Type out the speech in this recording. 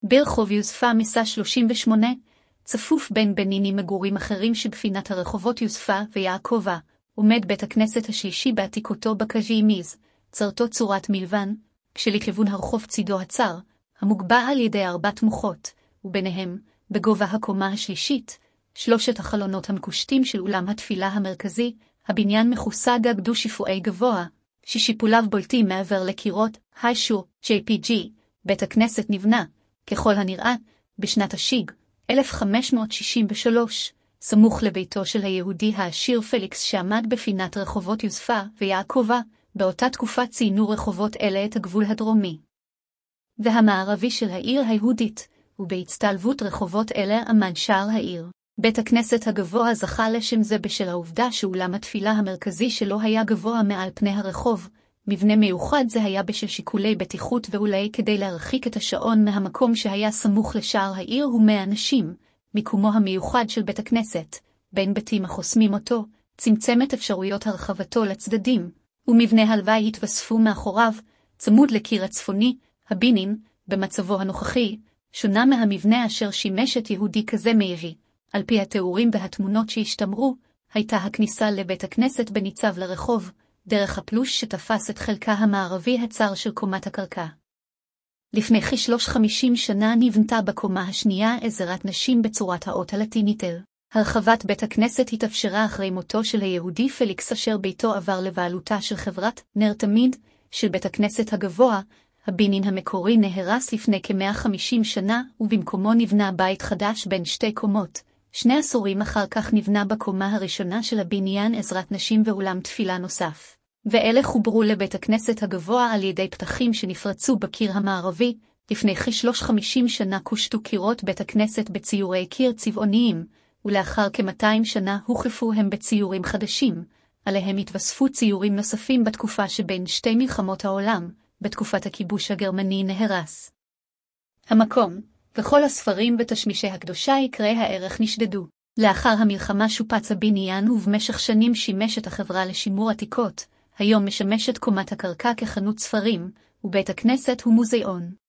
ברחוב יוספה מסע 38, צפוף בין בנינים מגורים אחרים שבפינת הרחובות יוספה ויעקבה, עומד בית הכנסת השלישי בעתיקותו בקז'ימיז, צרתו צורת מלבן, כשלכיוון הרחוב צידו הצר, המוגבע על ידי 4 מוחות, וביניהם, בגובה הקומה השלישית, 3 החלונות המקושטים של אולם התפילה המרכזי, הבניין מכוסה גג דו-שיפועי גבוה, ששיפוליו בולטים מעבר לקירות, היישו, JPG, בית הכנסת נבנה, ככל הנראה, בשנת השיג, 1563, סמוך לביתו של היהודי העשיר פליקס שעמד בפינת רחובות יוספה ויעקבה, באותה תקופה ציינו רחובות אלה את הגבול הדרומי והמערבי של העיר היהודית, ובהצטלבות רחובות אלה עמד שער העיר. בית הכנסת הגבוה זכה לשם זה בשל העובדה שאולם התפילה המרכזי שלו היה גבוה מעל פני הרחוב. מבנה מיוחד זה היה בשל שיקולי בטיחות ואולי כדי להרחיק את השעון מהמקום שהיה סמוך לשער העיר ומאנשים. מיקומו המיוחד של בית הכנסת, בין בתים החוסמים אותו, צמצם את אפשרויות הרחבתו לצדדים, ומבנה הלוואי התווספו מאחוריו, צמוד לקיר הצפוני, הבינין, במצבו הנוכחי, שונה מהמבנה אשר שימש את יהודי כזה מאירי. על פי התיאורים והתמונות שהשתמרו, הייתה הכניסה לבית הכנסת בניצב לרחוב, דרך הפלוש שתפס את חלקה המערבי הצר של קומת הקרקע. לפני כ-350 שנה נבנתה בקומה השנייה עזרת נשים בצורת האות הלטינית אל. הרחבת בית הכנסת התאפשרה אחרי מותו של היהודי פליקס אשר ביתו עבר לבעלותה של חברת נר תמיד של בית הכנסת הגבוה. הבינין המקורי נהרס לפני כ-150 שנה ובמקומו נבנה בית חדש בין 2 קומות. 2 עשורים אחר כך נבנה בקומה הראשונה של הבניין עזרת נשים ואולם תפילה נוסף. ואלה חוברו לבית הכנסת הגבוה על ידי פתחים שנפרצו בקיר המערבי. לפני כ-350 שנה קושטו קירות בית הכנסת בציורי קיר צבעוניים, ולאחר כ-200 שנה הוחלפו הם בציורים חדשים. עליהם התווספו ציורים נוספים בתקופה שבין 2 מלחמות העולם, בתקופת הכיבוש הגרמני נהרס המקום, וכל הספרים ותשמישי הקדושה יקרי הערך נשדדו. לאחר המלחמה שופץ הבניין ובמשך שנים שימש את החברה לשימור עתיקות. היום משמשת קומת הקרקע כחנות ספרים, ובית הכנסת הוא מוזיאון.